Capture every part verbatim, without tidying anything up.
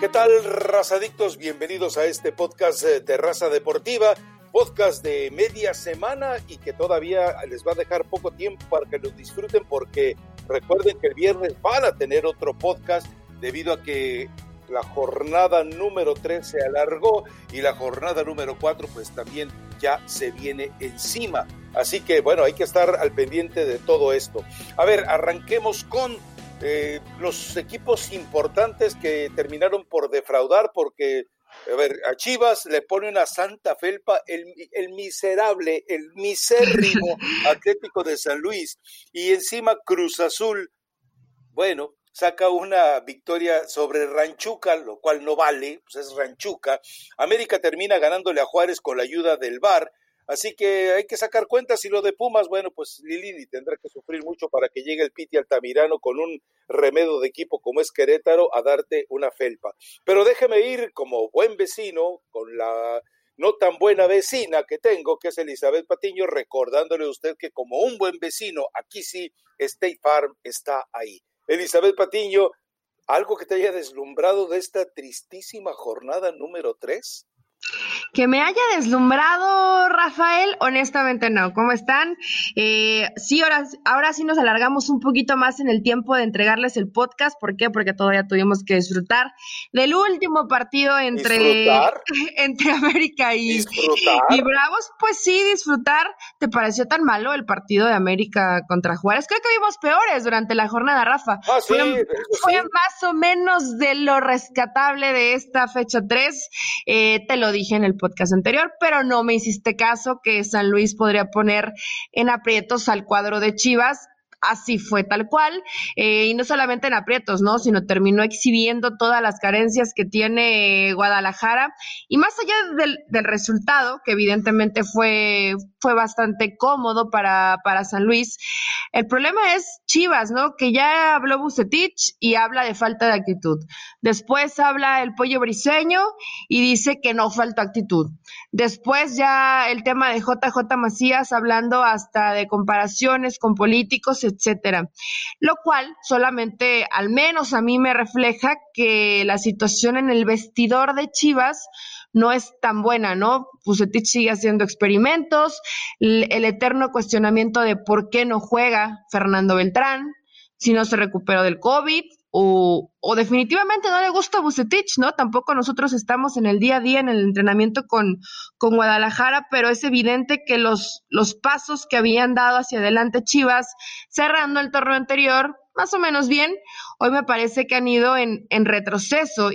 ¿Qué tal, razadictos? Bienvenidos a este podcast de Raza Deportiva, podcast de media semana y que todavía les va a dejar poco tiempo para que lo disfruten, porque recuerden que el viernes van a tener otro podcast debido a que la jornada número tres se alargó y la jornada número cuatro pues también ya se viene encima. Así que bueno, hay que estar al pendiente de todo esto. A ver, arranquemos con eh, los equipos importantes que terminaron por defraudar, porque a ver, a Chivas le pone una santa felpa el, el miserable, el misérrimo Atlético de San Luis, y encima Cruz Azul, bueno, saca una victoria sobre Ranchuca, lo cual no vale, pues es Ranchuca. América termina ganándole a Juárez con la ayuda del V A R, así que hay que sacar cuentas. Y lo de Pumas, bueno, pues Lilini tendrá que sufrir mucho para que llegue el Piti Altamirano con un remedo de equipo como es Querétaro a darte una felpa. Pero déjeme ir como buen vecino con la no tan buena vecina que tengo, que es Elizabeth Patiño, recordándole a usted que como un buen vecino, aquí sí, State Farm está ahí. Elizabeth Patiño, ¿algo que te haya deslumbrado de esta tristísima jornada número tres? Que me haya deslumbrado, Rafael, honestamente no. ¿Cómo están? Eh, sí, ahora, ahora sí nos alargamos un poquito más en el tiempo de entregarles el podcast. ¿Por qué? Porque todavía tuvimos que disfrutar del último partido entre, entre América y, y Bravos. Pues sí, disfrutar. ¿Te pareció tan malo el partido de América contra Juárez? Creo que vimos peores durante la jornada, Rafa. Ah, sí, fue, fue sí. más o menos de lo rescatable de esta fecha tres. Eh, te lo dije en el podcast anterior, pero no me hiciste caso que San Luis podría poner en aprietos al cuadro de Chivas. Así fue tal cual, eh, y no solamente en aprietos, ¿no? Sino terminó exhibiendo todas las carencias que tiene Guadalajara, y más allá del, del resultado, que evidentemente fue, fue bastante cómodo para, para San Luis, el problema es Chivas, ¿no? Que ya habló Vucetich y habla de falta de actitud. Después habla el Pollo Briseño y dice que no falta actitud. Después ya el tema de J J Macías hablando hasta de comparaciones con políticos, etcétera. Lo cual solamente, al menos a mí me refleja que la situación en el vestidor de Chivas no es tan buena, ¿no? Vucetich sigue haciendo experimentos, el, el eterno cuestionamiento de por qué no juega Fernando Beltrán, si no se recuperó del COVID, o, o definitivamente no le gusta a Vucetich, ¿no? Tampoco nosotros estamos en el día a día en el entrenamiento con, con Guadalajara, pero es evidente que los, los pasos que habían dado hacia adelante Chivas, cerrando el torneo anterior, más o menos bien, hoy me parece que han ido en, en retroceso,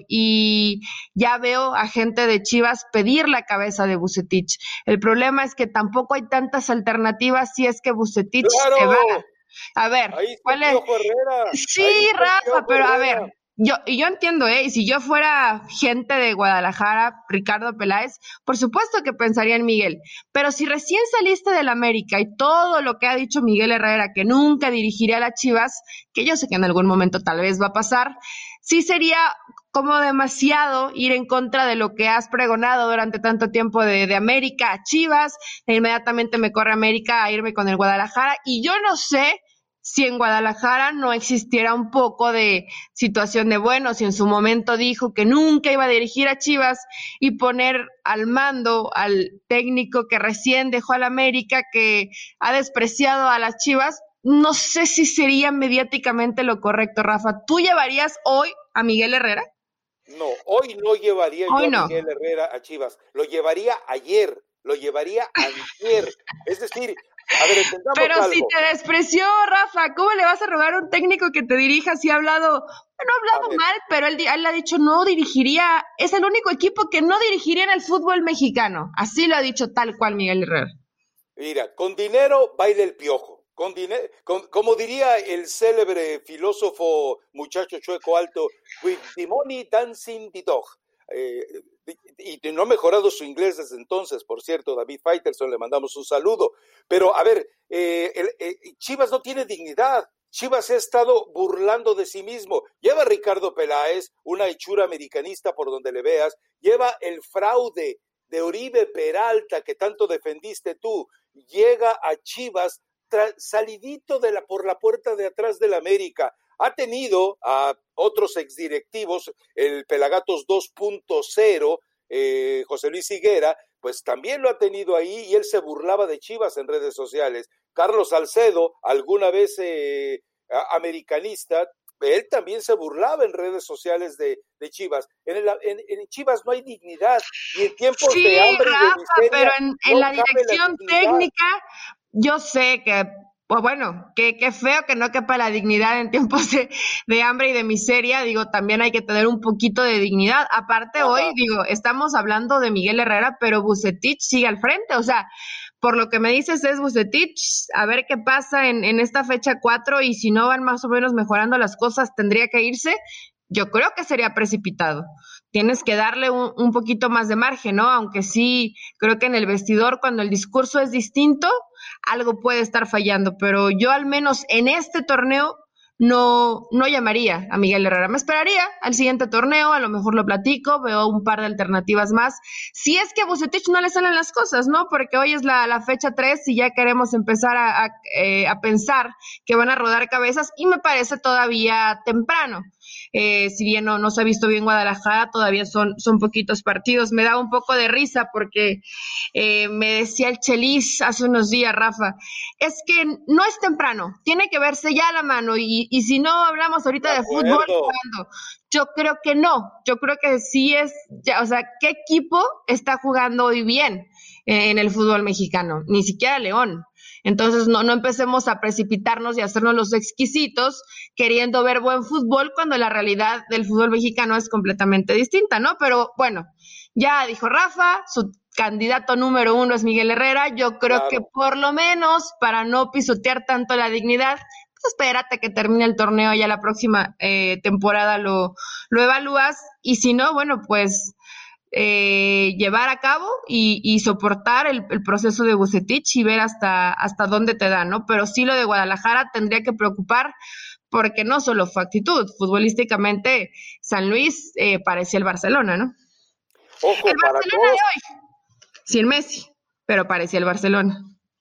y ya veo a gente de Chivas pedir la cabeza de Vucetich. El problema es que tampoco hay tantas alternativas si es que Vucetich ¡Claro! se va. A ver, ahí está ¿cuál el es? Piojo Herrera. Sí, Rafa, pero a ver, yo, y yo entiendo, ¿eh? Y si yo fuera gente de Guadalajara, Ricardo Peláez, por supuesto que pensaría en Miguel. Pero si recién saliste del América y todo lo que ha dicho Miguel Herrera, que nunca dirigiría a las Chivas, que yo sé que en algún momento tal vez va a pasar, sí sería como demasiado ir en contra de lo que has pregonado durante tanto tiempo de, de América a Chivas, e inmediatamente me corre América a irme con el Guadalajara, y yo no sé si en Guadalajara no existiera un poco de situación de, bueno, si en su momento dijo que nunca iba a dirigir a Chivas y poner al mando al técnico que recién dejó al América, que ha despreciado a las Chivas, no sé si sería mediáticamente lo correcto, Rafa. ¿Tú llevarías hoy a Miguel Herrera? No, hoy no llevaría hoy yo no. a Miguel Herrera a Chivas, lo llevaría ayer, lo llevaría antier, es decir, a ver, entendamos Pero algo. si te despreció, Rafa, ¿cómo le vas a rogar a un técnico que te dirija si ha hablado, bueno, ha hablado mal, pero él, él ha dicho no dirigiría, es el único equipo que no dirigiría en el fútbol mexicano, así lo ha dicho tal cual Miguel Herrera. Mira, con dinero baila el piojo, con dinero, con, como diría el célebre filósofo muchacho chueco alto, with the money dancing the dog. Eh, y no ha mejorado su inglés desde entonces, por cierto, David Faitelson, le mandamos un saludo. Pero, a ver, eh, el, eh, Chivas no tiene dignidad. Chivas se ha estado burlando de sí mismo. Lleva a Ricardo Peláez, una hechura americanista por donde le veas. Lleva el fraude de Oribe Peralta que tanto defendiste tú. Llega a Chivas tra- salidito de la, por la puerta de atrás del América. Ha tenido a otros exdirectivos, el Pelagatos dos punto cero, eh, José Luis Higuera, pues también lo ha tenido ahí y él se burlaba de Chivas en redes sociales. Carlos Salcedo, alguna vez eh, americanista, él también se burlaba en redes sociales de, de Chivas. En, el, en, en Chivas no hay dignidad y en tiempos sí, de hambre Rafa, y de miseria pero en, en no la cabe dirección la técnica, yo sé que, pues bueno, que, que feo que no quepa la dignidad en tiempos de, de hambre y de miseria. Digo, también hay que tener un poquito de dignidad. Aparte, Ajá. hoy, digo, estamos hablando de Miguel Herrera, pero Vucetich sigue al frente. O sea, por lo que me dices es Vucetich, a ver qué pasa en, en esta fecha cuatro, y si no van más o menos mejorando las cosas, tendría que irse. Yo creo que sería precipitado. Tienes que darle un, un poquito más de margen, ¿no? Aunque sí, creo que en el vestidor, cuando el discurso es distinto, algo puede estar fallando, pero yo al menos en este torneo no, no llamaría a Miguel Herrera. Me esperaría al siguiente torneo, a lo mejor lo platico, veo un par de alternativas más. Si es que a Vucetich no le salen las cosas, ¿no? Porque hoy es la, la fecha tres y ya queremos empezar a, a, eh, a pensar que van a rodar cabezas y me parece todavía temprano. Eh, si bien no, no se ha visto bien Guadalajara, todavía son, son poquitos partidos. Me da un poco de risa porque eh, me decía el Chelis hace unos días, Rafa, es que no es temprano, tiene que verse ya la mano y, y si no hablamos ahorita de, de fútbol, ¿cuándo? Yo creo que no, yo creo que sí es, ya, o sea, ¿qué equipo está jugando hoy bien eh, en el fútbol mexicano? Ni siquiera León. Entonces no, no empecemos a precipitarnos y a hacernos los exquisitos queriendo ver buen fútbol cuando la realidad del fútbol mexicano es completamente distinta, ¿no? Pero bueno, ya dijo Rafa, su candidato número uno es Miguel Herrera. Yo creo claro. que por lo menos para no pisotear tanto la dignidad, pues espérate que termine el torneo, ya la próxima eh, temporada lo, lo evalúas y si no, bueno, pues Eh, llevar a cabo y, y soportar el, el proceso de Vucetich y ver hasta, hasta dónde te da, ¿no? Pero sí lo de Guadalajara tendría que preocupar porque no solo fue actitud, futbolísticamente San Luis eh, parecía el Barcelona, ¿no? Ojo, el para Barcelona todos, de hoy, sin Messi, pero parecía el Barcelona.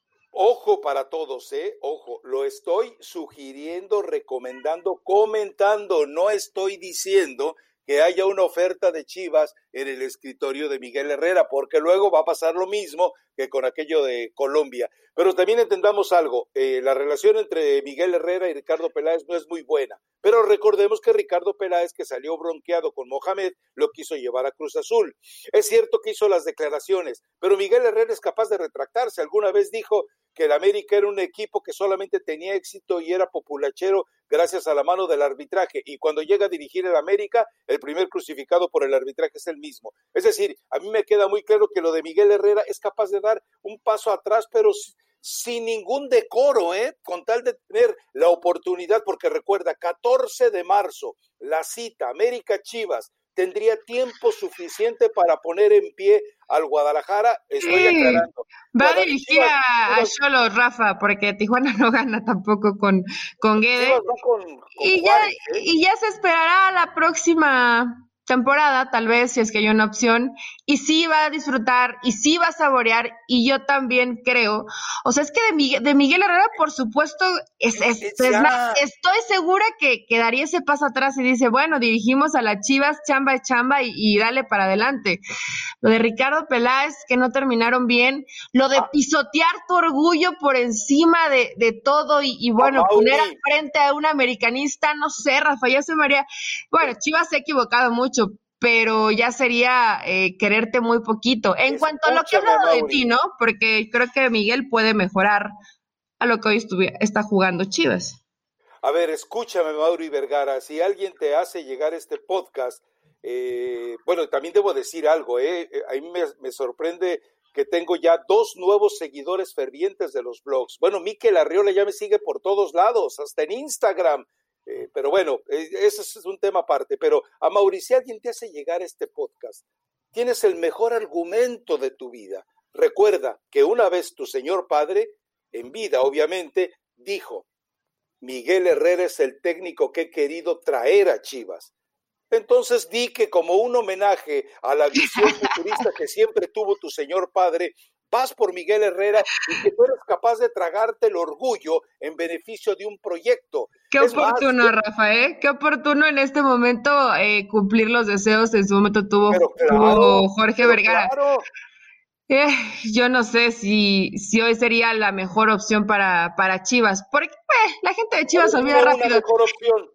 Ojo para todos, ¿eh? Ojo, lo estoy sugiriendo, recomendando, comentando, no estoy diciendo que haya una oferta de Chivas en el escritorio de Miguel Herrera, porque luego va a pasar lo mismo que con aquello de Colombia. Pero también entendamos algo, eh, la relación entre Miguel Herrera y Ricardo Peláez no es muy buena, pero recordemos que Ricardo Peláez, que salió bronqueado con Mohamed, lo quiso llevar a Cruz Azul. Es cierto que hizo las declaraciones, pero Miguel Herrera es capaz de retractarse. Alguna vez dijo que el América era un equipo que solamente tenía éxito y era populachero gracias a la mano del arbitraje, y cuando llega a dirigir el América, el primer crucificado por el arbitraje es el mismo. Es decir, a mí me queda muy claro que lo de Miguel Herrera es capaz de dar un paso atrás, pero sin ningún decoro, ¿eh? Con tal de tener la oportunidad, porque recuerda, catorce de marzo, la cita América-Chivas, tendría tiempo suficiente para poner en pie al Guadalajara. Estoy sí, aclarando. Va a dirigir a, a Xolos, Rafa, porque Tijuana no gana tampoco con, con Guede. Con, con y, Juárez, ya, ¿eh? y ya se esperará la próxima temporada, tal vez, si es que hay una opción, y sí va a disfrutar, y sí va a saborear, y yo también creo, o sea, es que de Miguel, de Miguel Herrera, por supuesto, es, es, es, es más, estoy segura que, que daría ese paso atrás y dice, bueno, dirigimos a las Chivas, chamba es chamba, y, y dale para adelante. Lo de Ricardo Peláez, que no terminaron bien, lo de pisotear tu orgullo por encima de, de todo, y, y bueno, poner al frente a un americanista, no sé, Rafa, ya se me haría, bueno, Chivas se ha equivocado mucho, pero ya sería eh, quererte muy poquito. En Escúchame, cuanto a lo que he hablado Mauri. de ti, ¿no? Porque creo que Miguel puede mejorar a lo que hoy estuvi- está jugando Chivas. A ver, escúchame, Mauri Vergara, si alguien te hace llegar este podcast, eh, bueno, también debo decir algo, eh, a mí me, me sorprende que tengo ya dos nuevos seguidores fervientes de los blogs. Bueno, Mikel Arriola ya me sigue por todos lados, hasta en Instagram. Eh, pero bueno, eh, ese es un tema aparte. Pero a Mauricio, alguien te hace llegar este podcast, tienes el mejor argumento de tu vida. Recuerda que una vez tu señor padre, en vida obviamente, dijo: Miguel Herrera es el técnico que he querido traer a Chivas. Entonces di que como un homenaje a la visión futurista que siempre tuvo tu señor padre, vas por Miguel Herrera y que tú eres capaz de tragarte el orgullo en beneficio de un proyecto. Qué es oportuno, más, Rafa, ¿eh? Qué oportuno en este momento eh, cumplir los deseos en su momento tuvo, claro, tuvo Jorge Vergara. Claro. Eh, yo no sé si, si hoy sería la mejor opción para, para Chivas, porque eh, la gente de Chivas se olvida rápido. Una mejor opción.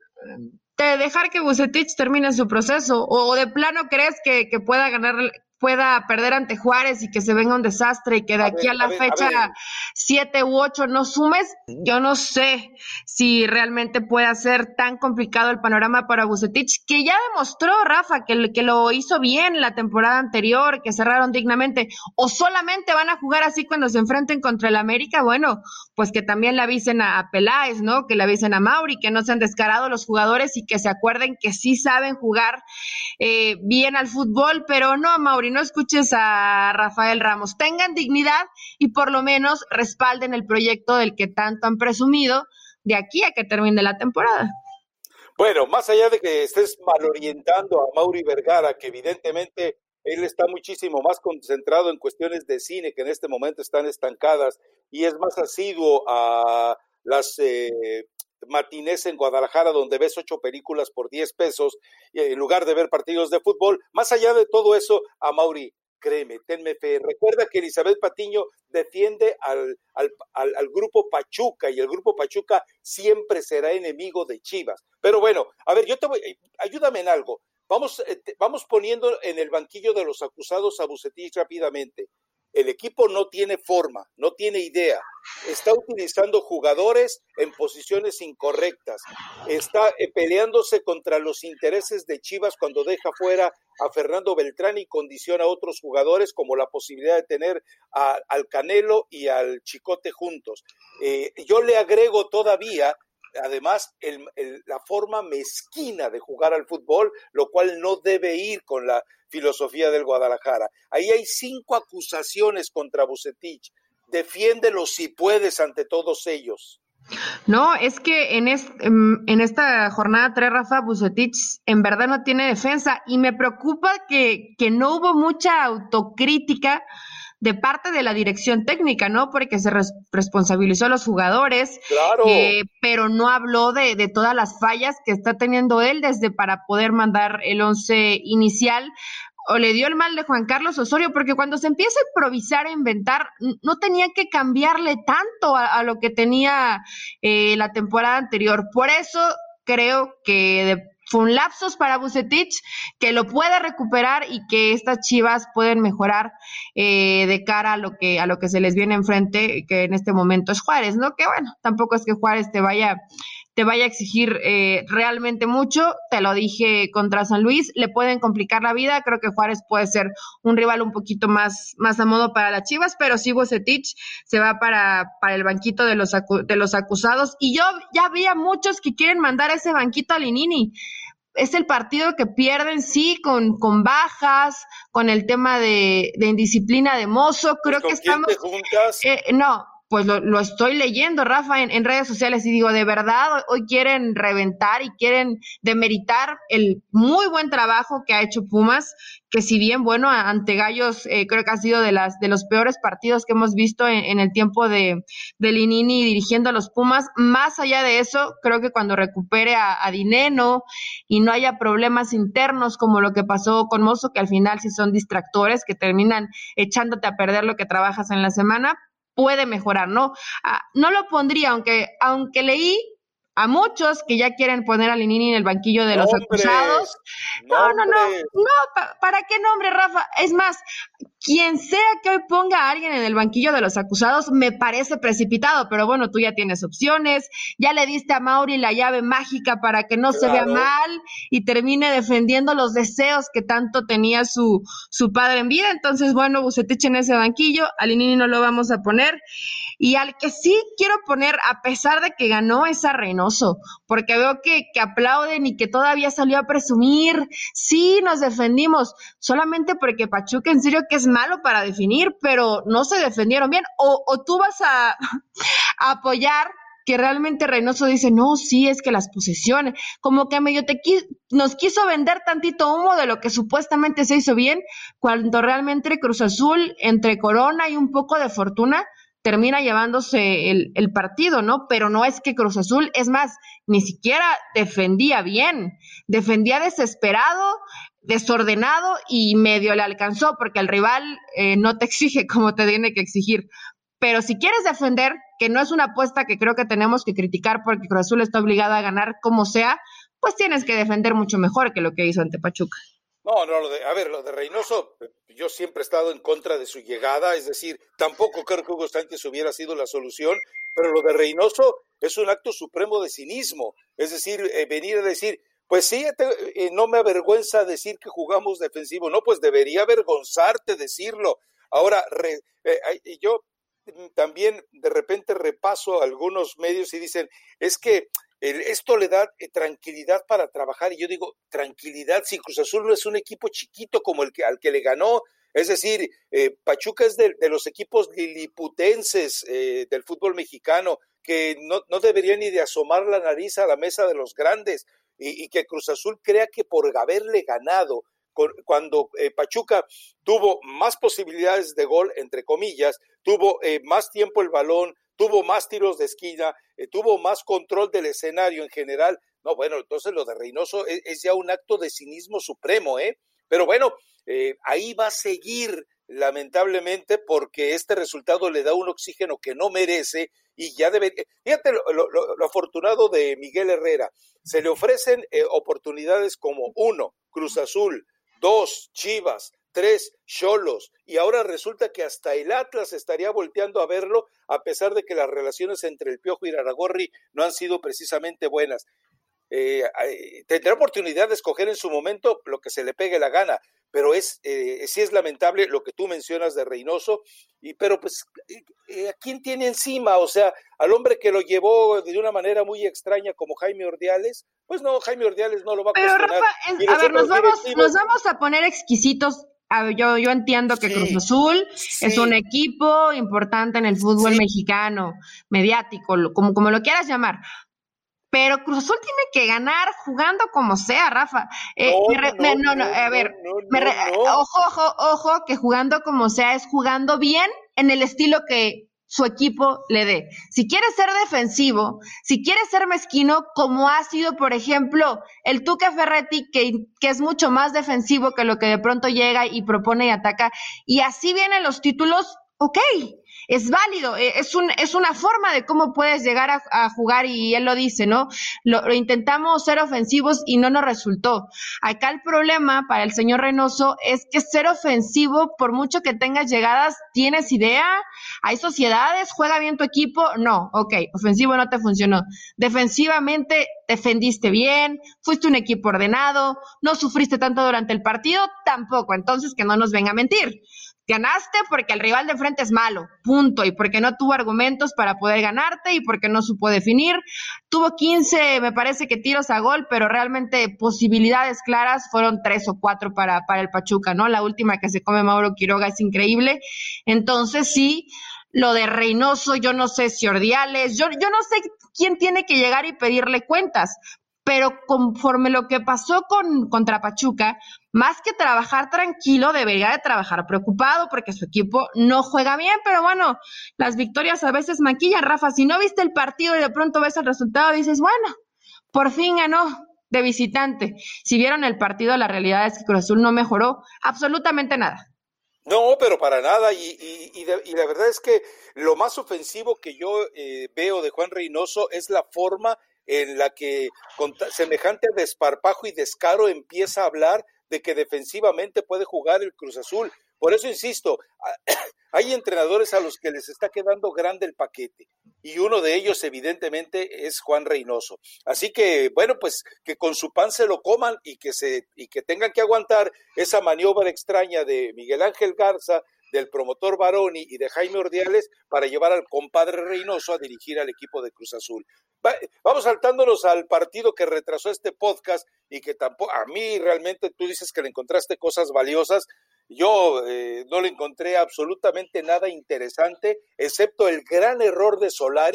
De dejar que Vucetich termine su proceso, o de plano crees que, que pueda ganar, pueda perder ante Juárez y que se venga un desastre y que de a aquí ver, a la a ver, fecha siete u ocho no sumes. Yo no sé si realmente pueda ser tan complicado el panorama para Vucetich, que ya demostró, Rafa, que, que lo hizo bien la temporada anterior, que cerraron dignamente, o solamente van a jugar así cuando se enfrenten contra el América. Bueno, pues que también le avisen a, a Peláez, ¿no? Que le avisen a Mauri, que no sean descarados los jugadores y que se acuerden que sí saben jugar eh, bien al fútbol, pero no, Mauri, no escuches a Rafael Ramos, tengan dignidad y por lo menos respalden el proyecto del que tanto han presumido de aquí a que termine la temporada. Bueno, más allá de que estés malorientando a Mauri Vergara, que evidentemente él está muchísimo más concentrado en cuestiones de cine que en este momento están estancadas y es más asiduo a las eh, matinés en Guadalajara donde ves ocho películas por diez pesos en lugar de ver partidos de fútbol. Más allá de todo eso, a Mauri, créeme, tenme fe. Recuerda que Elizabeth Patiño defiende al, al, al, al grupo Pachuca y el grupo Pachuca siempre será enemigo de Chivas. Pero bueno, a ver, yo te voy, ayúdame en algo. Vamos, eh, vamos poniendo en el banquillo de los acusados a Vucetich rápidamente. El equipo no tiene forma, no tiene idea, está utilizando jugadores en posiciones incorrectas, está eh, peleándose contra los intereses de Chivas cuando deja fuera a Fernando Beltrán y condiciona a otros jugadores como la posibilidad de tener a, al Canelo y al Chicote juntos. Eh, yo le agrego todavía además el, el, la forma mezquina de jugar al fútbol, lo cual no debe ir con la filosofía del Guadalajara. Ahí hay cinco acusaciones contra Vucetich. Defiéndelo si puedes ante todos ellos. No, es que en, es, en esta jornada tres, Rafa, Vucetich en verdad no tiene defensa y me preocupa que, que no hubo mucha autocrítica de parte de la dirección técnica, ¿no? Porque se res- responsabilizó a los jugadores, claro. eh, pero no habló de, de todas las fallas que está teniendo él desde para poder mandar el once inicial, o le dio el mal de Juan Carlos Osorio, porque cuando se empieza a improvisar, a inventar, no tenía que cambiarle tanto a, a lo que tenía eh, la temporada anterior. Por eso creo que de fue un lapsus para Vucetich, que lo puede recuperar y que estas Chivas pueden mejorar eh, de cara a lo que a lo que se les viene enfrente, que en este momento es Juárez, ¿no? Que bueno, tampoco es que Juárez te vaya te vaya a exigir eh, realmente mucho, te lo dije contra San Luis, le pueden complicar la vida, creo que Juárez puede ser un rival un poquito más, más a modo para las Chivas, pero sí Vucetich se va para, para el banquito de los, acu- de los acusados, y yo ya vi a muchos que quieren mandar ese banquito a Linini. Es el partido que pierden, sí, con, con bajas, con el tema de, de indisciplina de Mozo, creo ¿Con que quién estamos... te juntas? Eh, no, pues lo, lo estoy leyendo, Rafa, en, en redes sociales y digo, de verdad, hoy quieren reventar y quieren demeritar el muy buen trabajo que ha hecho Pumas, que si bien, bueno, ante Gallos eh, creo que ha sido de las de los peores partidos que hemos visto en, en el tiempo de, de Linini dirigiendo a los Pumas. Más allá de eso, creo que cuando recupere a, a Dineno y no haya problemas internos como lo que pasó con Mozo, que al final sí son distractores que terminan echándote a perder lo que trabajas en la semana, puede mejorar, ¿no? Ah, no lo pondría, aunque, aunque leí a muchos que ya quieren poner a Linini en el banquillo de los ¡Nombres! acusados. No, no, no, no, pa- ¿para qué nombre, Rafa? Es más, quien sea que hoy ponga a alguien en el banquillo de los acusados me parece precipitado, pero bueno, tú ya tienes opciones, ya le diste a Mauri la llave mágica para que no Claro. se vea mal y termine defendiendo los deseos que tanto tenía su, su padre en vida. Entonces, bueno, Vucetich en ese banquillo, a Linini no lo vamos a poner. Y al que sí quiero poner, a pesar de que ganó, es a Reynoso, porque veo que, que aplauden y que todavía salió a presumir. Sí, nos defendimos, solamente porque Pachuca en serio que es malo para definir, pero no se defendieron bien. O, o tú vas a, a apoyar que realmente Reynoso dice, no, sí, es que las posesiones, como que medio te qui- nos quiso vender tantito humo de lo que supuestamente se hizo bien, cuando realmente Cruz Azul, entre Corona y un poco de fortuna, termina llevándose el, el partido, ¿no? Pero no es que Cruz Azul, es más, ni siquiera defendía bien, defendía desesperado, desordenado y medio le alcanzó, porque el rival eh, no te exige como te tiene que exigir. Pero si quieres defender, que no es una apuesta que creo que tenemos que criticar porque Cruz Azul está obligado a ganar como sea, pues tienes que defender mucho mejor que lo que hizo ante Pachuca. No, no, lo de, a ver, lo de Reynoso, yo siempre he estado en contra de su llegada, es decir, tampoco creo que Hugo Sánchez hubiera sido la solución, pero lo de Reynoso es un acto supremo de cinismo, es decir, eh, venir a decir, pues sí, te, eh, no me avergüenza decir que jugamos defensivo, no, pues debería avergonzarte decirlo. Ahora, re, eh, yo también de repente repaso algunos medios y dicen, es que esto le da tranquilidad para trabajar, y yo digo, tranquilidad, si Cruz Azul no es un equipo chiquito como el que al que le ganó, es decir, eh, Pachuca es de, de los equipos liliputenses eh, del fútbol mexicano, que no, no debería ni de asomar la nariz a la mesa de los grandes, y, y que Cruz Azul crea que por haberle ganado, cuando eh, Pachuca tuvo más posibilidades de gol, entre comillas, tuvo eh, más tiempo el balón, tuvo más tiros de esquina, eh, tuvo más control del escenario en general. No, bueno, entonces lo de Reynoso es, es ya un acto de cinismo supremo, ¿eh? Pero bueno, eh, ahí va a seguir, lamentablemente, porque este resultado le da un oxígeno que no merece y ya debe. Fíjate lo, lo, lo afortunado de Miguel Herrera, se le ofrecen eh, oportunidades como uno, Cruz Azul, dos, Chivas, tres, Xolos, y ahora resulta que hasta el Atlas estaría volteando a verlo, a pesar de que las relaciones entre el Piojo y Irarrágorri no han sido precisamente buenas. Eh, eh, tendrá oportunidad de escoger en su momento lo que se le pegue la gana, pero es eh, sí es lamentable lo que tú mencionas de Reynoso, y pero pues eh, ¿a quién tiene encima? O sea, al hombre que lo llevó de una manera muy extraña como Jaime Ordiales, pues no, Jaime Ordiales no lo va a Pero cuestionar. Rafa, es, Y a los ver, nos otros vamos, directivos, nos vamos a poner exquisitos. A ver, yo, yo entiendo que Cruz sí, Azul es un sí, equipo importante en el fútbol sí, mexicano, mediático, lo- como, como lo quieras llamar. Pero Cruz Azul tiene que ganar jugando como sea, Rafa. Eh, no, me no, re- me- no, no, no, no, a no, ver, no, me no, re- no, ojo, ojo, ojo, que jugando como sea es jugando bien en el estilo que su equipo le dé. Si quiere ser defensivo, si quiere ser mezquino, como ha sido, por ejemplo, el Tuca Ferretti, que, que es mucho más defensivo que lo que de pronto llega y propone y ataca, y así vienen los títulos, ok, es válido, es, un, es una forma de cómo puedes llegar a, a jugar, y él lo dice, ¿no? Lo, lo intentamos ser ofensivos y no nos resultó. Acá el problema para el señor Reynoso es que ser ofensivo, por mucho que tengas llegadas, tienes idea, hay sociedades, juega bien tu equipo, no, ok, ofensivo no te funcionó. Defensivamente defendiste bien, fuiste un equipo ordenado, no sufriste tanto durante el partido, tampoco, entonces que no nos venga a mentir. Ganaste porque el rival de frente es malo, punto, y porque no tuvo argumentos para poder ganarte y porque no supo definir. Tuvo quince, me parece que tiros a gol, pero realmente posibilidades claras fueron tres o cuatro para, para el Pachuca, ¿no? La última que se come Mauro Quiroga es increíble. Entonces sí, lo de Reynoso, yo no sé si Ordiales, yo, yo no sé quién tiene que llegar y pedirle cuentas, pero conforme lo que pasó con contra Pachuca, más que trabajar tranquilo, debería de trabajar preocupado porque su equipo no juega bien, pero bueno, las victorias a veces maquillan, Rafa. Si no viste el partido y de pronto ves el resultado, dices, bueno, por fin ganó de visitante. Si vieron el partido, la realidad es que Cruz Azul no mejoró absolutamente nada. no, pero para nada, y, y, y, de, y la verdad es que lo más ofensivo que yo eh, veo de Juan Reynoso es la forma en la que, con semejante desparpajo y descaro, empieza a hablar de que defensivamente puede jugar el Cruz Azul. Por eso insisto, hay entrenadores a los que les está quedando grande el paquete, y uno de ellos evidentemente es Juan Reynoso. Así que, bueno, pues que con su pan se lo coman y que, se, y que tengan que aguantar esa maniobra extraña de Miguel Ángel Garza, del promotor Baroni y de Jaime Ordiales para llevar al compadre Reynoso a dirigir al equipo de Cruz Azul. Va, vamos saltándonos al partido que retrasó este podcast y que tampoco, a mí realmente tú dices que le encontraste cosas valiosas. Yo eh, no le encontré absolutamente nada interesante, excepto el gran error de Solari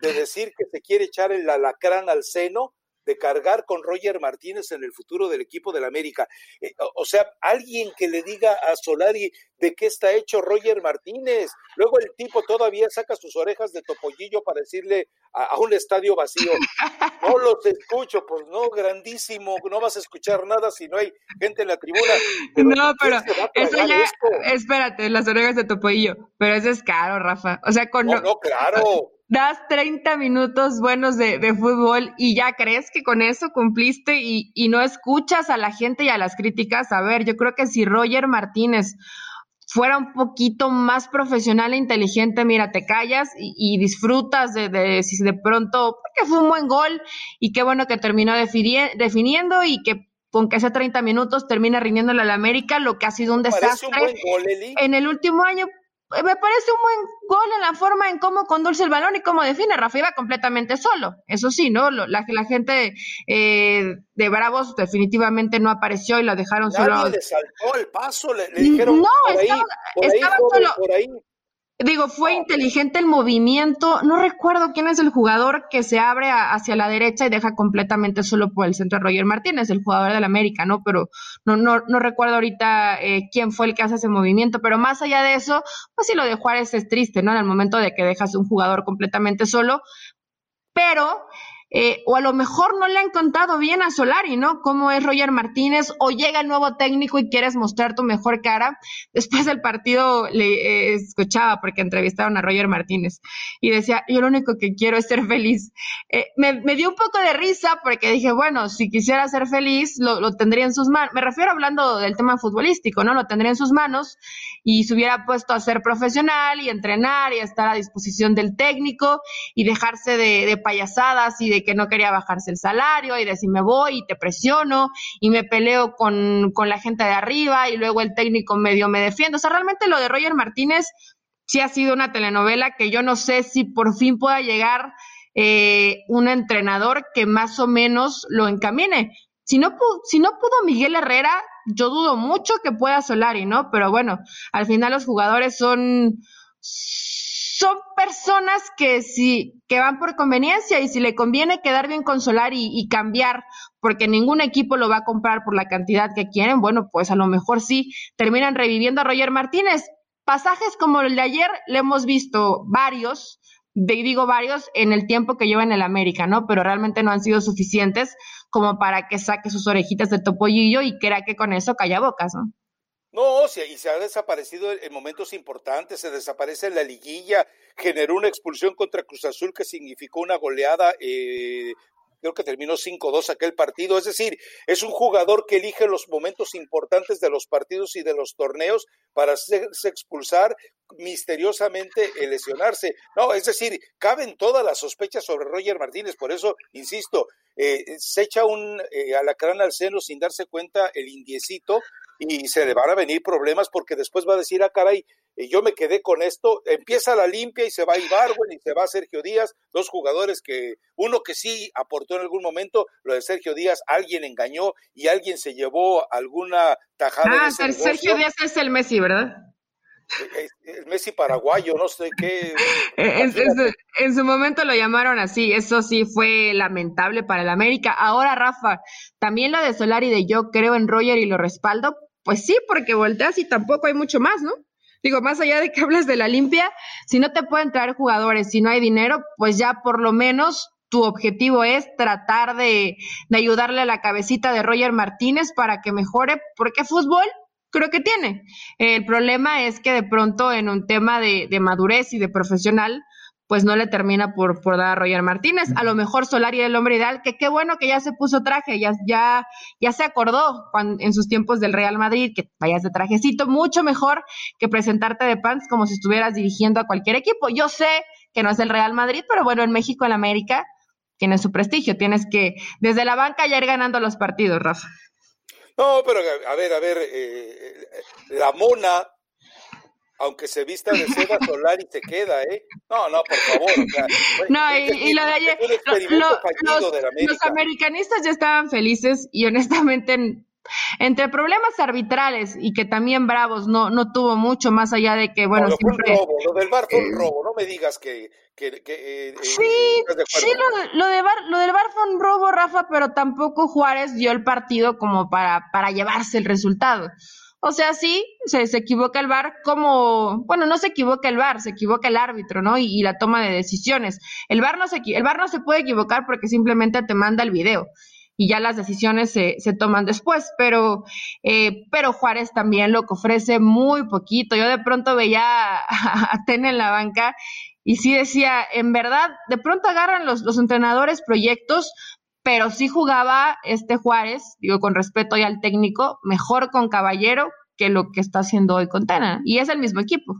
de decir que se quiere echar el alacrán al seno, de cargar con Roger Martínez en el futuro del equipo del América. Eh, o, o sea, alguien que le diga a Solari de qué está hecho Roger Martínez. Luego el tipo todavía saca sus orejas de topollillo para decirle a, a un estadio vacío, no los escucho, pues no, grandísimo, no vas a escuchar nada si no hay gente en la tribuna. Pero no, pero eso ya, esto? espérate, las orejas de topollillo, pero eso es caro, Rafa. O sea, con... No, no, claro. Das treinta minutos buenos de, de fútbol y ya crees que con eso cumpliste y, y no escuchas a la gente y a las críticas. A ver, yo creo que si Roger Martínez fuera un poquito más profesional e inteligente, mira, te callas y, y disfrutas de, de si de pronto, porque fue un buen gol y qué bueno que terminó defini- definiendo y que con que sea treinta minutos termina rindiéndole a la América, lo que ha sido un desastre un buen gol, Eli. En el último año. Me parece un buen gol en la forma en cómo conduce el balón y cómo define. Rafa iba completamente solo, eso sí, ¿no? La, la gente eh, de Bravos definitivamente no apareció y lo dejaron Nadie solo. Nadie le saltó el paso, le, le dijeron no, por estaba, ahí, por estaba ahí, solo. Por ahí. Digo, fue inteligente el movimiento. No recuerdo quién es el jugador que se abre a, hacia la derecha y deja completamente solo por el centro a Roger Martínez, el jugador del América, ¿no? Pero no no no recuerdo ahorita eh, quién fue el que hace ese movimiento. Pero más allá de eso, pues sí, lo de Juárez es triste, ¿no? En el momento de que dejas un jugador completamente solo. Pero... Eh, o a lo mejor no le han contado bien a Solari, ¿no? Cómo es Roger Martínez, o llega el nuevo técnico y quieres mostrar tu mejor cara. Después del partido le eh, escuchaba porque entrevistaron a Roger Martínez y decía, yo lo único que quiero es ser feliz. Eh, me, me dio un poco de risa porque dije, bueno, si quisiera ser feliz, lo, lo tendría en sus manos. Me refiero hablando del tema futbolístico, ¿no? Lo tendría en sus manos y se hubiera puesto a ser profesional y entrenar y a estar a disposición del técnico y dejarse de, de payasadas y de que no quería bajarse el salario y de si me voy y te presiono y me peleo con, con la gente de arriba y luego el técnico medio me defiende. O sea, realmente lo de Roger Martínez sí ha sido una telenovela que yo no sé si por fin pueda llegar eh, un entrenador que más o menos lo encamine. Si no, si no pudo Miguel Herrera, yo dudo mucho que pueda Solari, ¿no? Pero bueno, al final los jugadores son... son personas que sí, que van por conveniencia y si le conviene quedar bien con Solari y, y cambiar, porque ningún equipo lo va a comprar por la cantidad que quieren, bueno, pues a lo mejor sí terminan reviviendo a Roger Martínez. Pasajes como el de ayer le hemos visto varios, de, digo varios, en el tiempo que lleva en el América, ¿no? Pero realmente no han sido suficientes como para que saque sus orejitas de topollillo y crea que con eso calla bocas, ¿no? No, sí, y se ha desaparecido en momentos importantes, se desaparece en la liguilla, generó una expulsión contra Cruz Azul que significó una goleada, eh, creo que terminó cinco dos aquel partido, es decir, es un jugador que elige los momentos importantes de los partidos y de los torneos para hacerse expulsar misteriosamente y lesionarse. No, es decir, caben todas las sospechas sobre Roger Martínez, por eso, insisto, eh, se echa un eh, alacrán al seno sin darse cuenta el indiecito, y se le van a venir problemas porque después va a decir, ah, caray, yo me quedé con esto, empieza la limpia y se va Ibargüen y se va Sergio Díaz, dos jugadores que, uno que sí aportó en algún momento, lo de Sergio Díaz, alguien engañó y alguien se llevó alguna tajada. Ah, en ese Sergio Díaz es el Messi, ¿verdad? El Messi paraguayo, no sé qué. En, en, su, en su momento lo llamaron así, eso sí fue lamentable para el América. Ahora, Rafa, también lo de Solari de yo creo en Roger y lo respaldo, pues sí, porque volteas y tampoco hay mucho más, ¿no? Digo, más allá de que hables de la limpia, si no te pueden traer jugadores, si no hay dinero, pues ya por lo menos tu objetivo es tratar de, de ayudarle a la cabecita de Roger Martínez para que mejore, porque fútbol creo que tiene. El problema es que de pronto en un tema de, de madurez y de profesional, pues no le termina por, por dar a Roger Martínez. A lo mejor Solari era el hombre ideal, que qué bueno que ya se puso traje, ya, ya, ya se acordó cuando, en sus tiempos del Real Madrid, que vayas de trajecito, mucho mejor que presentarte de pants como si estuvieras dirigiendo a cualquier equipo. Yo sé que no es el Real Madrid, pero bueno, en México, en América, tiene su prestigio. Tienes que, desde la banca, ya ir ganando los partidos, Rafa. No, pero a ver, a ver, eh, la mona, aunque se vista de seda, Solari se queda, ¿eh? No, no, por favor. O sea, no, y, y lo de ayer, lo, lo, los, los americanistas ya estaban felices y honestamente entre problemas arbitrales y que también Bravos no, no tuvo mucho más allá de que, bueno, no, siempre... Fue un robo, lo del V A R fue un robo, no me digas que, que, que eh, Sí, eh, estás de sí, acuerdo. lo, lo, de Bar, lo del V A R fue un robo, Rafa, pero tampoco Juárez dio el partido como para, para llevarse el resultado. O sea, sí, se, se equivoca el V A R como, bueno, no se equivoca el V A R, se equivoca el árbitro, ¿no? Y, y la toma de decisiones. El V A R no se, el V A R no se puede equivocar porque simplemente te manda el video y ya las decisiones se, se toman después, pero, eh, pero Juárez también lo que ofrece muy poquito. Yo de pronto veía a, a Tena en la banca y sí decía, en verdad, de pronto agarran los, los entrenadores proyectos, pero sí jugaba este Juárez, digo con respeto ya al técnico, mejor con Caballero que lo que está haciendo hoy con Tena, y es el mismo equipo.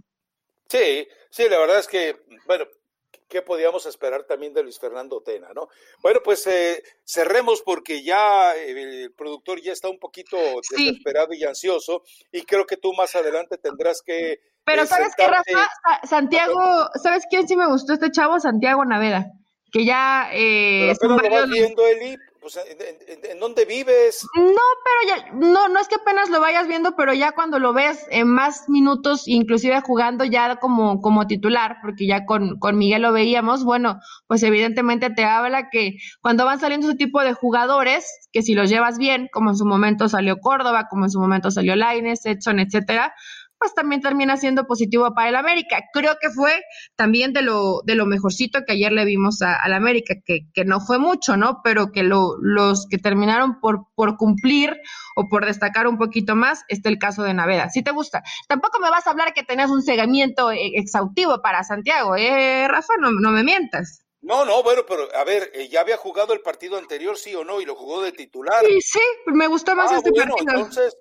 Sí, sí, la verdad es que, bueno, ¿qué podíamos esperar también de Luis Fernando Tena, no? Bueno, pues eh, cerremos porque ya eh, el productor ya está un poquito sí. desesperado y ansioso, y creo que tú más adelante tendrás que Pero eh, ¿sabes qué, Rafa? Santiago, ¿sabes quién sí me gustó este chavo? Santiago Naveda, que ya... Eh, Pero apenas lo vas viendo, Eli, pues, ¿en, en, en dónde vives? No, pero ya, no, no es que apenas lo vayas viendo, pero ya cuando lo ves en más minutos, inclusive jugando ya como, como titular, porque ya con, con Miguel lo veíamos, bueno, pues evidentemente te habla que cuando van saliendo ese tipo de jugadores, que si los llevas bien, como en su momento salió Córdoba, como en su momento salió Lainez, Edson, etcétera, pues también termina siendo positivo para el América. Creo que fue también de lo de lo mejorcito que ayer le vimos a, al América, que, que no fue mucho, ¿no? Pero que lo, los que terminaron por, por cumplir o por destacar un poquito más, está el caso de Naveda. ¿Sí te gusta? Tampoco me vas a hablar que tenés un seguimiento exhaustivo para Santiago, ¿eh, Rafa? No, no me mientas. No, no, bueno, pero a ver, eh, ¿ya había jugado el partido anterior, sí o no? Y lo jugó de titular. Sí, sí, me gustó más ah, este bueno, partido. Entonces...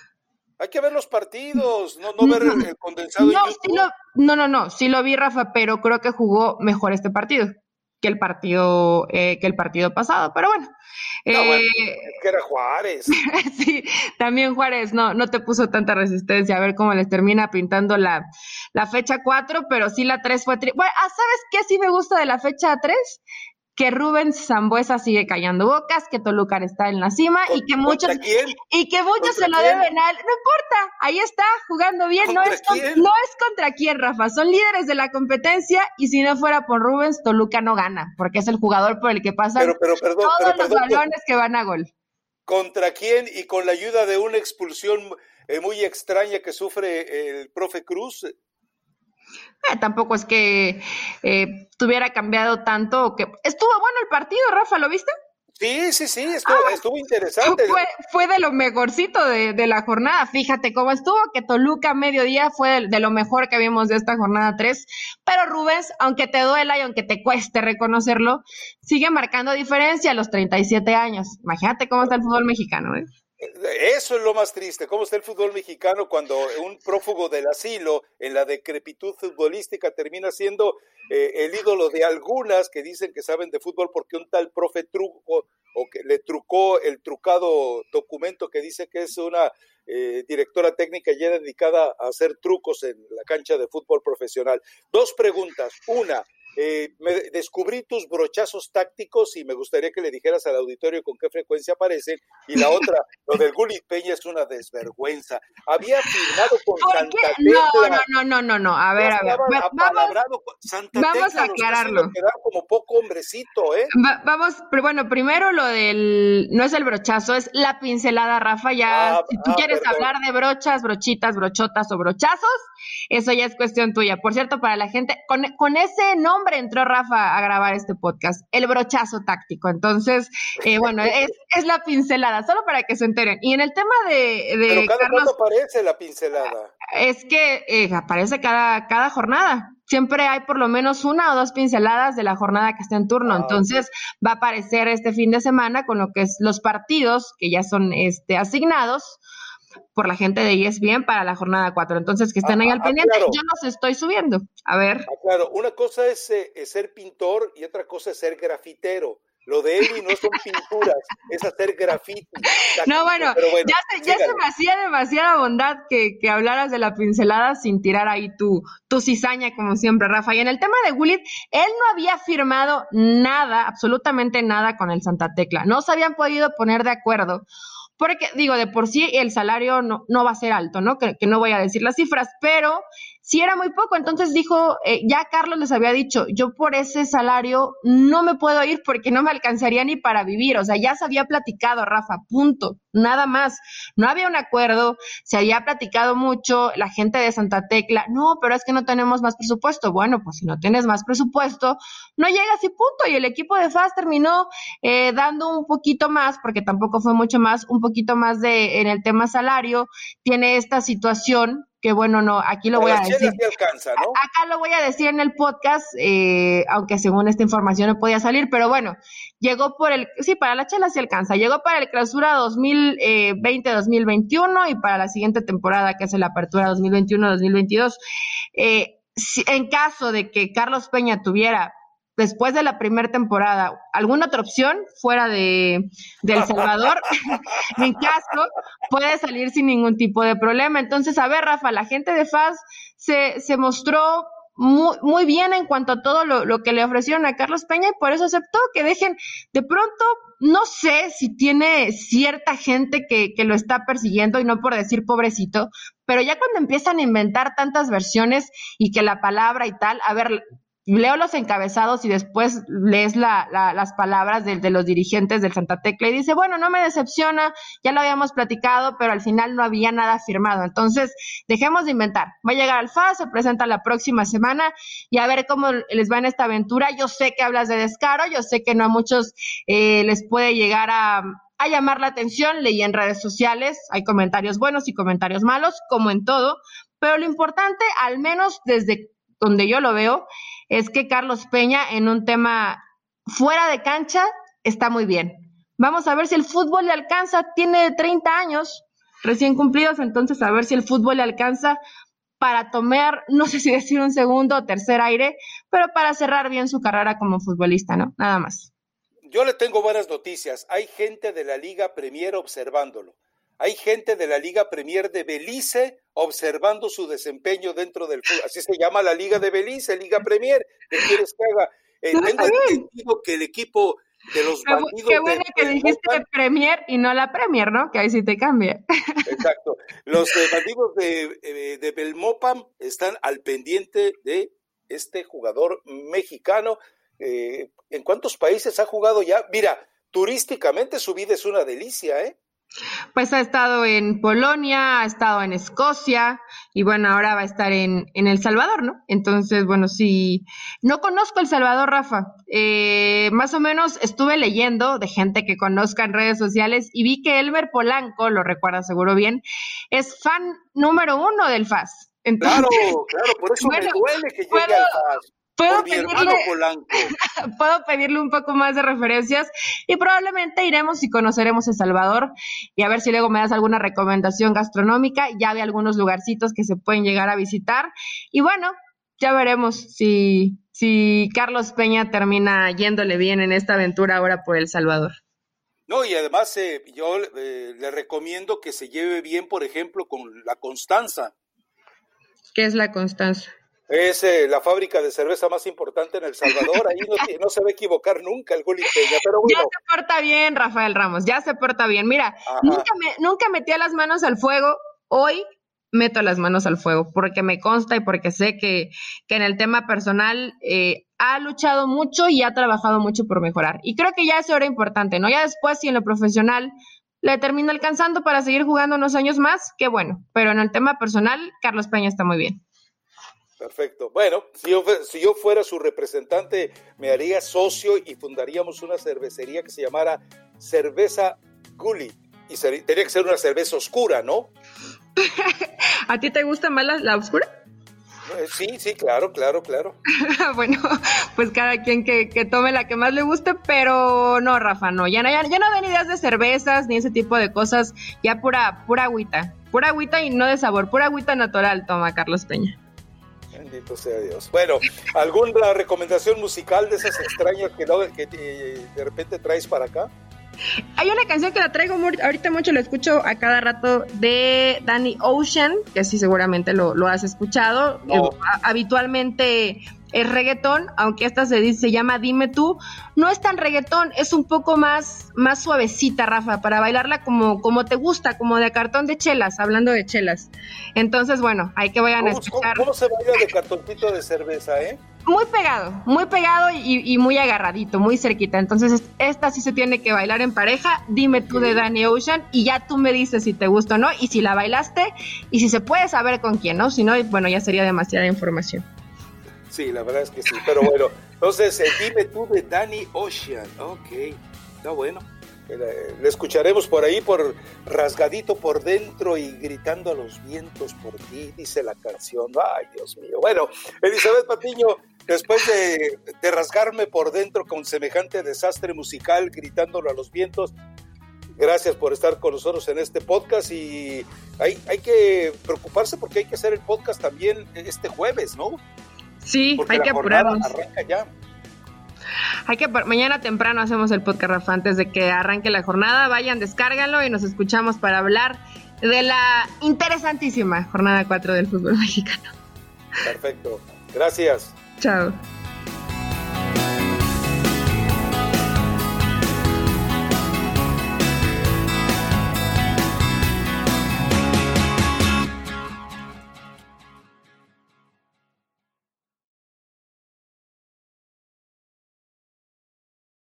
Hay que ver los partidos, no, no ver el, el condensado no, en YouTube. Sí lo, no, no, no, sí lo vi, Rafa, pero creo que jugó mejor este partido que el partido eh, que el partido pasado, pero bueno. No, eh, bueno, es que era Juárez. Sí, también Juárez no, no te puso tanta resistencia, a ver cómo les termina pintando la, la fecha cuatro, pero sí la tres fue... Tri- bueno, ¿sabes qué sí me gusta de la fecha tres? Que Rubens Sambuesa sigue callando bocas, que Toluca está en la cima y que muchos quién? y que muchos se lo quién? deben a él. No importa, ahí está jugando bien, no es con, no es contra quién, Rafa, son líderes de la competencia y si no fuera por Rubens, Toluca no gana, porque es el jugador por el que pasan pero, pero, perdón, todos pero, los perdón, balones que van a gol. ¿Contra quién? Y con la ayuda de una expulsión eh, muy extraña que sufre el profe Cruz. Eh, tampoco es que eh, tuviera cambiado tanto. O que... Estuvo bueno el partido, Rafa, ¿lo viste? Sí, sí, sí, estuvo, ah, estuvo interesante. Fue, fue de lo mejorcito de, de la jornada. Fíjate cómo estuvo, que Toluca a mediodía fue de, de lo mejor que vimos de esta jornada tres. Pero Rubens, aunque te duela y aunque te cueste reconocerlo, sigue marcando diferencia a los treinta y siete años. Imagínate cómo está el fútbol mexicano, ¿eh? Eso es lo más triste, cómo está el fútbol mexicano cuando un prófugo del asilo en la decrepitud futbolística termina siendo eh, el ídolo de algunas que dicen que saben de fútbol porque un tal profe truco o que le trucó el trucado documento que dice que es una eh, directora técnica ya dedicada a hacer trucos en la cancha de fútbol profesional. Dos preguntas, una, Eh, me descubrí tus brochazos tácticos y me gustaría que le dijeras al auditorio con qué frecuencia aparecen. Y la otra, lo del Gullit Peña es una desvergüenza. Había firmado con Santa Tecla. No, no, no, no, no, a ver, a ver. Vamos, Santa vamos Tecla a aclararlo. Nos quedar como poco hombrecito, ¿eh? Va, vamos, pero bueno, primero lo del, no es el brochazo, es la pincelada, Rafa. Ya, ah, si tú ah, quieres perdón. hablar de brochas, brochitas, brochotas o brochazos, eso ya es cuestión tuya. Por cierto, para la gente, con, con ese nombre entró Rafa a grabar este podcast, el brochazo táctico. Entonces, eh, bueno, es, es la pincelada, solo para que se enteren. Y en el tema de, de Pero cada Carlos, cuánto aparece la pincelada. Es que eh, aparece cada, cada jornada. Siempre hay por lo menos una o dos pinceladas de la jornada que está en turno. Ah, Entonces, okay. va a aparecer este fin de semana con lo que es los partidos que ya son este, asignados por la gente de E S P N para la jornada cuatro. Entonces, que estén ah, ahí al ah, pendiente. Claro. Yo los estoy subiendo. A ver. Ah, claro, una cosa es, eh, es ser pintor y otra cosa es ser grafitero. Lo de Eli no son pinturas, es hacer graffiti. No, bueno, bueno ya, se, ya se me hacía demasiada bondad que, que hablaras de la pincelada sin tirar ahí tu, tu cizaña, como siempre, Rafa. Y en el tema de Gullit, él no había firmado nada, absolutamente nada con el Santa Tecla. No se habían podido poner de acuerdo porque digo, de por sí el salario no, no va a ser alto, ¿no? Que, que no voy a decir las cifras, pero sí era muy poco. Entonces dijo, eh, ya Carlos les había dicho, yo por ese salario no me puedo ir porque no me alcanzaría ni para vivir. O sea, ya se había platicado, Rafa, punto, nada más. No había un acuerdo, se había platicado mucho, la gente de Santa Tecla, no, pero es que no tenemos más presupuesto. Bueno, pues si no tienes más presupuesto, no llegas y punto. Y el equipo de F A S terminó eh, dando un poquito más, porque tampoco fue mucho más, un poquito más de en el tema salario. Tiene esta situación que bueno, no, aquí lo voy a decir. Sí alcanza, ¿no? Acá lo voy a decir en el podcast, eh, aunque según esta información no podía salir, pero bueno, llegó por el, sí, para la chela sí alcanza, llegó para el clausura dos mil veinte dos mil veintiuno y para la siguiente temporada, que es la apertura dos mil veintiuno dos mil veintidós. Eh, si, en caso de que Carlos Peña tuviera, después de la primera temporada, alguna otra opción fuera de, de El Salvador, en caso, puede salir sin ningún tipo de problema. Entonces, a ver, Rafa, la gente de F A S se, se mostró muy, muy bien en cuanto a todo lo, lo que le ofrecieron a Carlos Peña y por eso aceptó que dejen, de pronto, no sé si tiene cierta gente que, que lo está persiguiendo y no por decir pobrecito, pero ya cuando empiezan a inventar tantas versiones y que la palabra y tal, a ver, leo los encabezados y después lees la, la, las palabras de, de los dirigentes del Santa Tecla y dice, bueno, no me decepciona, ya lo habíamos platicado, pero al final no había nada firmado. Entonces, dejemos de inventar. Va a llegar al F A S, se presenta la próxima semana y a ver cómo les va en esta aventura. Yo sé que hablas de descaro, yo sé que no a muchos eh, les puede llegar a, a llamar la atención. Leí en redes sociales, hay comentarios buenos y comentarios malos, como en todo, pero lo importante, al menos desde donde yo lo veo, es que Carlos Peña en un tema fuera de cancha está muy bien. Vamos a ver si el fútbol le alcanza, tiene treinta años recién cumplidos, entonces a ver si el fútbol le alcanza para tomar, no sé si decir un segundo o tercer aire, pero para cerrar bien su carrera como futbolista, ¿no? Nada más. Yo le tengo buenas noticias, hay gente de la Liga Premier observándolo. Hay gente de la Liga Premier de Belice observando su desempeño dentro del fútbol. Así se llama la Liga de Belice, Liga Premier. ¿Qué quieres que haga? Eh, no, tengo entendido que el equipo de los qué, bandidos qué bueno de, que de dijiste Mopan, Premier y no la Premier, ¿no? Que ahí sí te cambia. Exacto. Los eh, bandidos de, eh, de Belmopan están al pendiente de este jugador mexicano. Eh, ¿En cuántos países ha jugado ya? Mira, turísticamente su vida es una delicia, ¿eh? Pues ha estado en Polonia, ha estado en Escocia y bueno, ahora va a estar en, en El Salvador, ¿no? Entonces, bueno, sí, no conozco El Salvador, Rafa. Eh, más o menos estuve leyendo de gente que conozca en redes sociales y vi que Elmer Polanco, lo recuerda seguro bien, es fan número uno del F A S. Entonces, claro, claro, por eso bueno, me duele que llegue puedo, al F A S. Puedo por mi pedirle, hermano Polanco. Puedo pedirle un poco más de referencias y probablemente iremos y conoceremos El Salvador y a ver si luego me das alguna recomendación gastronómica. Ya hay algunos lugarcitos que se pueden llegar a visitar y bueno, ya veremos si, si Carlos Peña termina yéndole bien en esta aventura ahora por El Salvador. No, y además eh, yo eh, le recomiendo que se lleve bien, por ejemplo, con la Constanza. ¿Qué es la Constanza? Es eh, la fábrica de cerveza más importante en El Salvador, ahí no, no se va a equivocar nunca el Guli Peña, pero bueno. Ya se porta bien, Rafael Ramos, ya se porta bien. Mira, nunca, me, nunca metía las manos al fuego, hoy meto las manos al fuego, porque me consta y porque sé que, que en el tema personal eh, ha luchado mucho y ha trabajado mucho por mejorar. Y creo que ya eso era importante, ¿no? Ya después, si en lo profesional le termina alcanzando para seguir jugando unos años más, qué bueno. Pero en el tema personal, Carlos Peña está muy bien. Perfecto. Bueno, si yo, si yo fuera su representante, me haría socio y fundaríamos una cervecería que se llamara Cerveza Guli. Y ser, tenía que ser una cerveza oscura, ¿no? ¿A ti te gusta más la, la oscura? Eh, sí, sí, claro, claro, claro. Bueno, pues cada quien que, que tome la que más le guste, pero no, Rafa, no. Ya no, ya, ya no den ideas de cervezas ni ese tipo de cosas. Ya pura, pura agüita. Pura agüita y no de sabor. Pura agüita natural toma Carlos Peña. Bendito sea Dios. Bueno, ¿alguna recomendación musical de esas extrañas que, no, que eh, de repente traes para acá? Hay una canción que la traigo muy, ahorita mucho, lo escucho a cada rato, de Danny Ocean, que sí seguramente lo, lo has escuchado. No. Eh, habitualmente es reggaetón, aunque esta se dice, se llama Dime Tú, no es tan reggaetón, es un poco más, más suavecita, Rafa, para bailarla como, como te gusta, como de cartón de chelas, hablando de chelas. Entonces, bueno, hay que vayan a escuchar. ¿Cómo, cómo se baila de cartoncito de cerveza, eh? Muy pegado, muy pegado y, y muy agarradito, muy cerquita. Entonces, esta sí se tiene que bailar en pareja. Dime Tú de Danny Ocean y ya tú me dices si te gusta o no y si la bailaste y si se puede saber con quién, ¿no? Si no, bueno, ya sería demasiada información. Sí, la verdad es que sí, pero bueno. Entonces, eh, Dime Tú de Danny Ocean. Ok, está bueno. Le, le escucharemos por ahí, por rasgadito por dentro y gritando a los vientos por ti, dice la canción. Ay, Dios mío. Bueno, Elizabeth Patiño, después de, de rasgarme por dentro con semejante desastre musical, gritándolo a los vientos, gracias por estar con nosotros en este podcast y hay, hay que preocuparse porque hay que hacer el podcast también este jueves, ¿no? Sí, porque hay que apurarnos. Arranca ya. Hay que, mañana temprano hacemos el podcast, Rafa, antes de que arranque la jornada. Vayan, descárganlo y nos escuchamos para hablar de la interesantísima jornada cuatro del fútbol mexicano. Perfecto. Gracias. Chao.